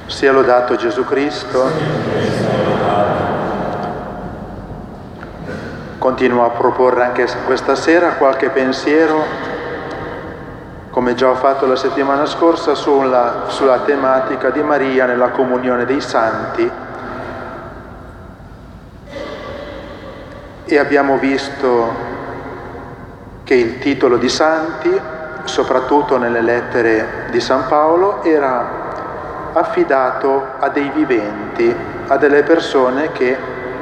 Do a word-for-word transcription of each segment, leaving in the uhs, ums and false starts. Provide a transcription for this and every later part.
Sia lodato Gesù Cristo. Continuo a proporre anche questa sera qualche pensiero, come già ho fatto la settimana scorsa, sulla, sulla tematica di Maria nella comunione dei santi. E abbiamo visto che il titolo di santi, soprattutto nelle lettere di San Paolo, era affidato a dei viventi, a delle persone che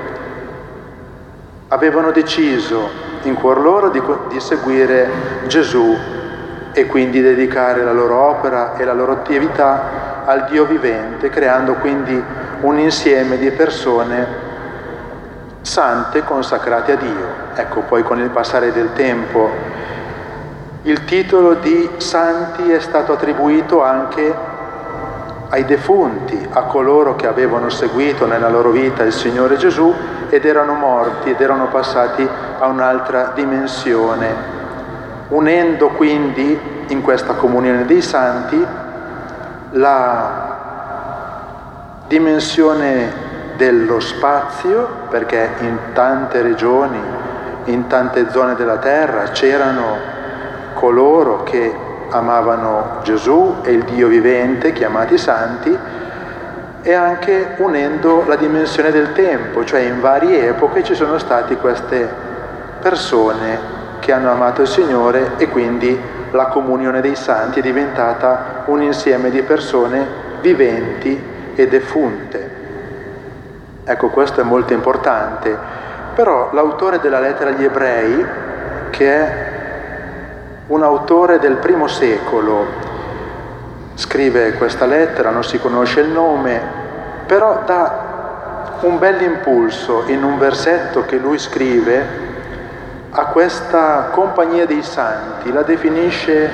avevano deciso in cuor loro di, di seguire Gesù e quindi dedicare la loro opera e la loro attività al Dio vivente, creando quindi un insieme di persone sante consacrate a Dio. Ecco, poi con il passare del tempo il titolo di santi è stato attribuito anche ai defunti, a coloro che avevano seguito nella loro vita il Signore Gesù ed erano morti ed erano passati a un'altra dimensione, unendo quindi in questa comunione dei santi la dimensione dello spazio, perché in tante regioni, in tante zone della terra c'erano coloro che amavano Gesù e il Dio vivente, chiamati santi, e anche unendo la dimensione del tempo, cioè in varie epoche ci sono stati queste persone che hanno amato il Signore e quindi la comunione dei santi è diventata un insieme di persone viventi e defunte. Ecco, questo è molto importante. Però l'autore della lettera agli Ebrei, che è un autore del primo secolo, scrive questa lettera, non si conosce il nome, però dà un bel impulso in un versetto che lui scrive a questa compagnia dei santi, la definisce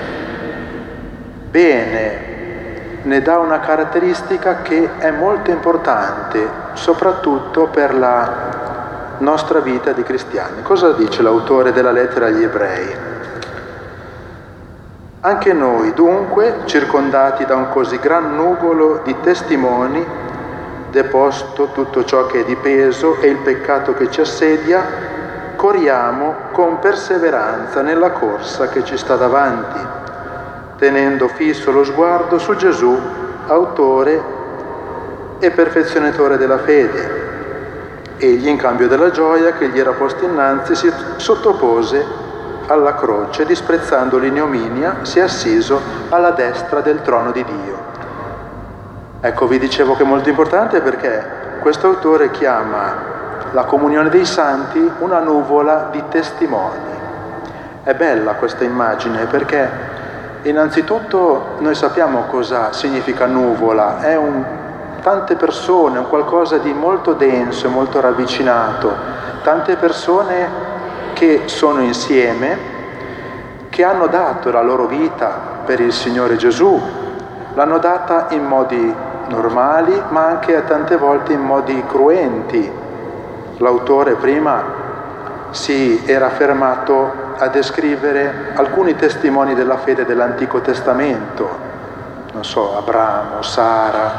bene, ne dà una caratteristica che è molto importante, soprattutto per la nostra vita di cristiani. Cosa dice l'autore della lettera agli Ebrei? Anche noi, dunque, circondati da un così gran nuvolo di testimoni, deposto tutto ciò che è di peso e il peccato che ci assedia, corriamo con perseveranza nella corsa che ci sta davanti, tenendo fisso lo sguardo su Gesù, autore e perfezionatore della fede. Egli, in cambio della gioia che gli era posta innanzi, si sottopose alla croce, disprezzando l'ignominia, si è assiso alla destra del trono di Dio. Ecco, vi dicevo che è molto importante perché questo autore chiama la comunione dei santi una nuvola di testimoni. È bella questa immagine perché innanzitutto noi sappiamo cosa significa nuvola, è un, tante persone, un qualcosa di molto denso e molto ravvicinato, tante persone che sono insieme, che hanno dato la loro vita per il Signore Gesù, l'hanno data in modi normali, ma anche tante volte in modi cruenti. L'autore prima si era fermato a descrivere alcuni testimoni della fede dell'Antico Testamento, non so, Abramo, Sara,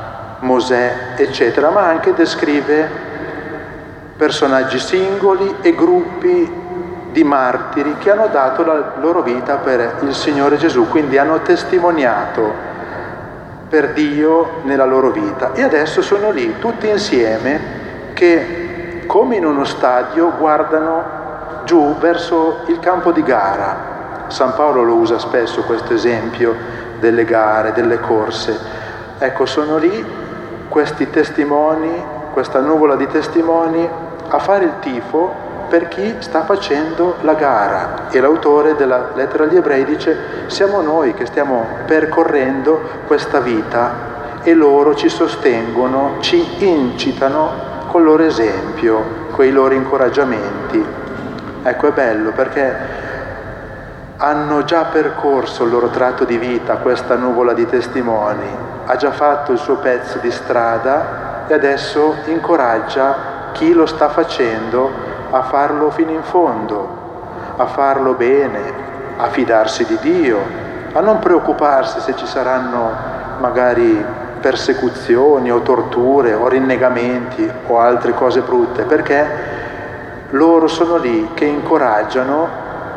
Mosè, eccetera, ma anche descrive personaggi singoli e gruppi di martiri che hanno dato la loro vita per il Signore Gesù, quindi hanno testimoniato per Dio nella loro vita. E adesso sono lì tutti insieme che, come in uno stadio, guardano giù verso il campo di gara. San Paolo lo usa spesso questo esempio delle gare, delle corse. Ecco, sono lì questi testimoni, questa nuvola di testimoni a fare il tifo per chi sta facendo la gara. E l'autore della lettera agli Ebrei dice: siamo noi che stiamo percorrendo questa vita e loro ci sostengono, ci incitano col loro esempio, coi loro incoraggiamenti. Ecco, è bello perché hanno già percorso il loro tratto di vita, questa nuvola di testimoni, ha già fatto il suo pezzo di strada e adesso incoraggia chi lo sta facendo a farlo fino in fondo, a farlo bene, a fidarsi di Dio, a non preoccuparsi se ci saranno magari persecuzioni o torture o rinnegamenti o altre cose brutte, perché loro sono lì che incoraggiano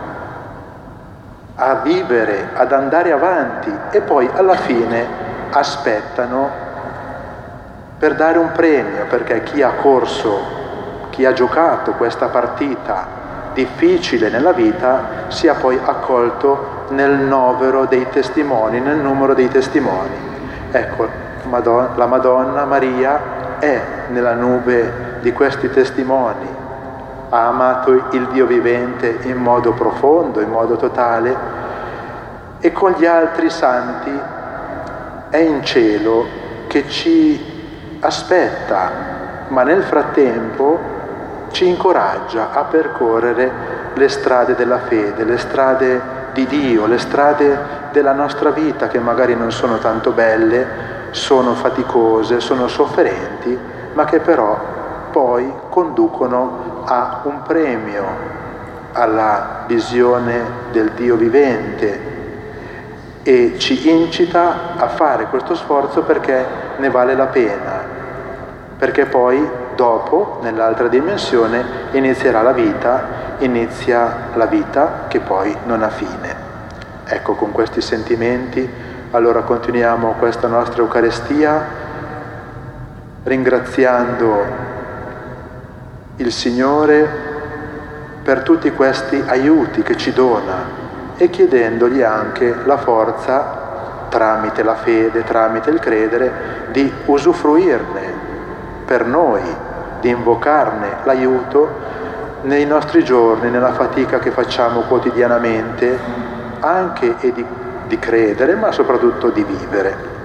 a vivere, ad andare avanti e poi alla fine aspettano per dare un premio, perché chi ha corso, chi ha giocato questa partita difficile nella vita sia poi accolto nel novero dei testimoni, nel numero dei testimoni. Ecco, Madonna, la Madonna Maria è nella nube di questi testimoni, ha amato il Dio vivente in modo profondo, in modo totale, e con gli altri santi è in cielo che ci aspetta, ma nel frattempo ci incoraggia a percorrere le strade della fede, le strade di Dio, le strade della nostra vita, che magari non sono tanto belle, sono faticose, sono sofferenti, ma che però poi conducono a un premio, alla visione del Dio vivente, e ci incita a fare questo sforzo perché ne vale la pena, perché poi dopo, nell'altra dimensione, inizierà la vita, inizia la vita che poi non ha fine. Ecco, con questi sentimenti, allora continuiamo questa nostra Eucaristia, ringraziando il Signore per tutti questi aiuti che ci dona e chiedendogli anche la forza, tramite la fede, tramite il credere, di usufruirne per noi, di invocarne l'aiuto nei nostri giorni, nella fatica che facciamo quotidianamente, anche e di, di credere, ma soprattutto di vivere.